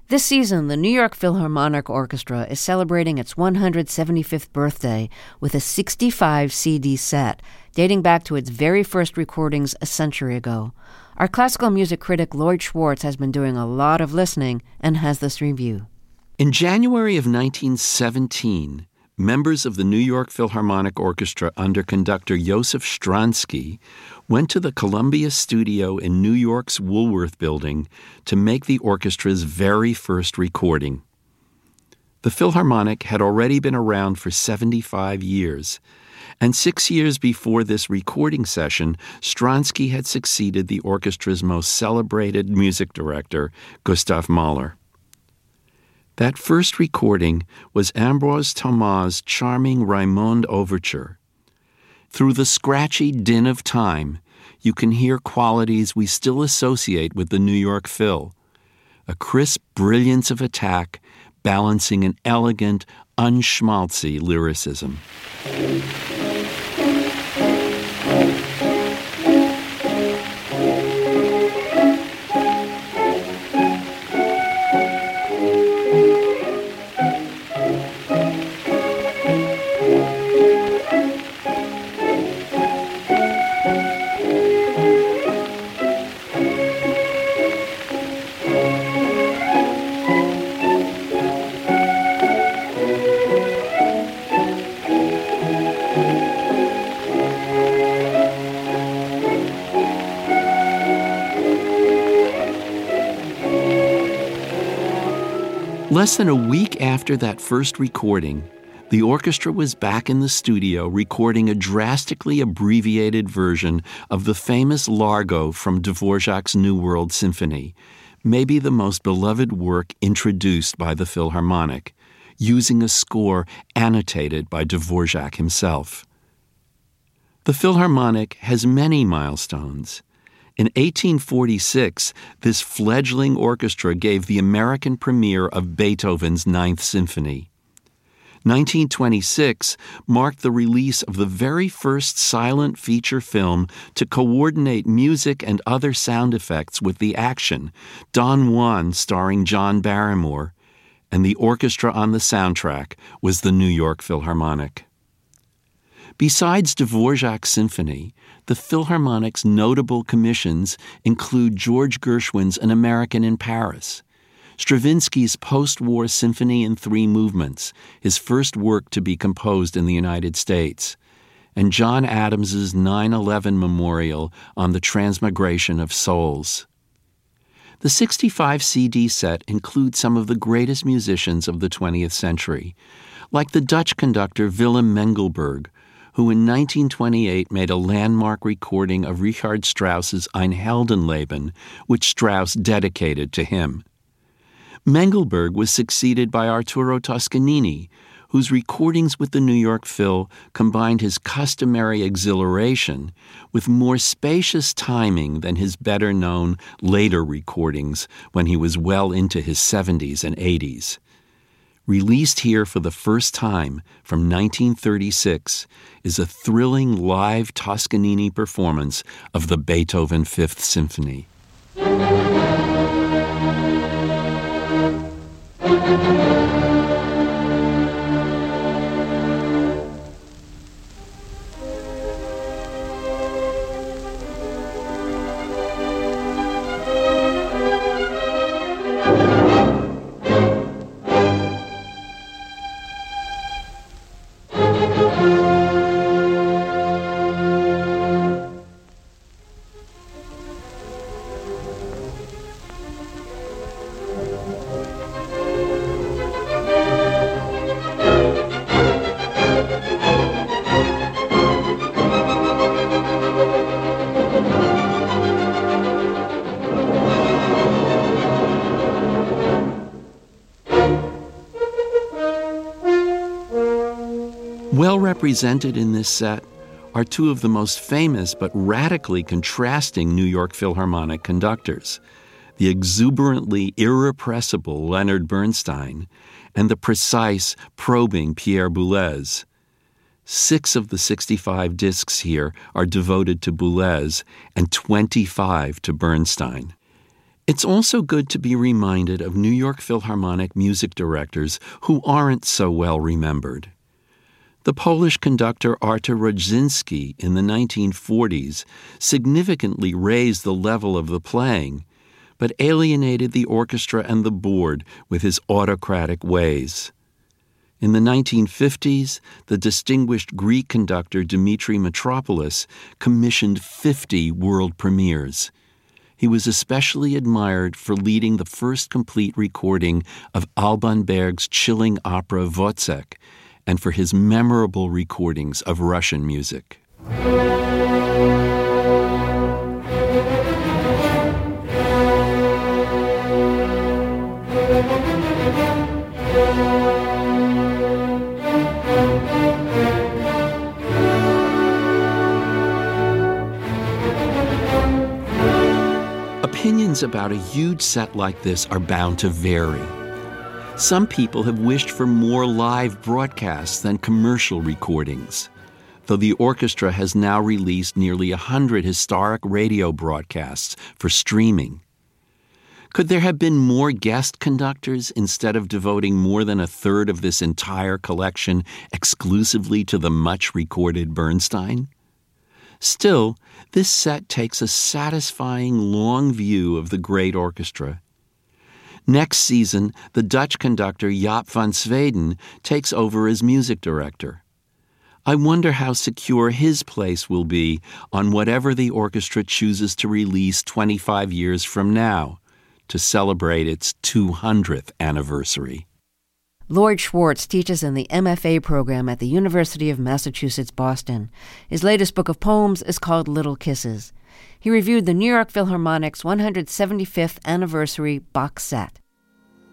This season, the New York Philharmonic Orchestra is celebrating its 175th birthday with a 65 CD set, dating back to its very first recordings a century ago. Our classical music critic Lloyd Schwartz has been doing a lot of listening and has this review. In January of 1917, members of the New York Philharmonic Orchestra under conductor Joseph Stransky went to the Columbia studio in New York's Woolworth Building to make the orchestra's very first recording. The Philharmonic had already been around for 75 years, and 6 years before this recording session, Stransky had succeeded the orchestra's most celebrated music director, Gustav Mahler. That first recording was Ambroise Thomas' charming Raymonde Overture. Through the scratchy din of time, you can hear qualities we still associate with the New York Phil. A crisp brilliance of attack, balancing an elegant, unschmaltzy lyricism. Less than a week after that first recording, the orchestra was back in the studio recording a drastically abbreviated version of the famous Largo from Dvorak's New World Symphony, maybe the most beloved work introduced by the Philharmonic, using a score annotated by Dvorak himself. The Philharmonic has many milestones. In 1846, this fledgling orchestra gave the American premiere of Beethoven's Ninth Symphony. 1926 marked the release of the very first silent feature film to coordinate music and other sound effects with the action, Don Juan starring John Barrymore, and the orchestra on the soundtrack was the New York Philharmonic. Besides Dvorak's symphony, the Philharmonic's notable commissions include George Gershwin's An American in Paris, Stravinsky's post-war Symphony in Three Movements, his first work to be composed in the United States, and John Adams's 9/11 memorial on the transmigration of souls. The 65 CD set includes some of the greatest musicians of the 20th century, like the Dutch conductor Willem Mengelberg, who in 1928 made a landmark recording of Richard Strauss's Ein Heldenleben, which Strauss dedicated to him. Mengelberg was succeeded by Arturo Toscanini, whose recordings with the New York Phil combined his customary exhilaration with more spacious timing than his better-known later recordings when he was well into his 70s and 80s. Released here for the first time from 1936 is a thrilling live Toscanini performance of the Beethoven Fifth Symphony. Well represented in this set are two of the most famous but radically contrasting New York Philharmonic conductors, the exuberantly irrepressible Leonard Bernstein and the precise, probing Pierre Boulez. 6 of the 65 discs here are devoted to Boulez and 25 to Bernstein. It's also good to be reminded of New York Philharmonic music directors who aren't so well remembered. The Polish conductor Artur Rodzinski in the 1940s significantly raised the level of the playing, but alienated the orchestra and the board with his autocratic ways. In the 1950s, the distinguished Greek conductor Dimitri Mitropoulos commissioned 50 world premieres. He was especially admired for leading the first complete recording of Alban Berg's chilling opera Wozzeck, and for his memorable recordings of Russian music. Opinions about a huge set like this are bound to vary. Some people have wished for more live broadcasts than commercial recordings, though the orchestra has now released nearly 100 historic radio broadcasts for streaming. Could there have been more guest conductors instead of devoting more than a third of this entire collection exclusively to the much-recorded Bernstein? Still, this set takes a satisfying long view of the great orchestra. Next season, the Dutch conductor Jaap van Zweden takes over as music director. I wonder how secure his place will be on whatever the orchestra chooses to release 25 years from now to celebrate its 200th anniversary. Lloyd Schwartz teaches in the MFA program at the University of Massachusetts, Boston. His latest book of poems is called Little Kisses. He reviewed the New York Philharmonic's 175th anniversary box set.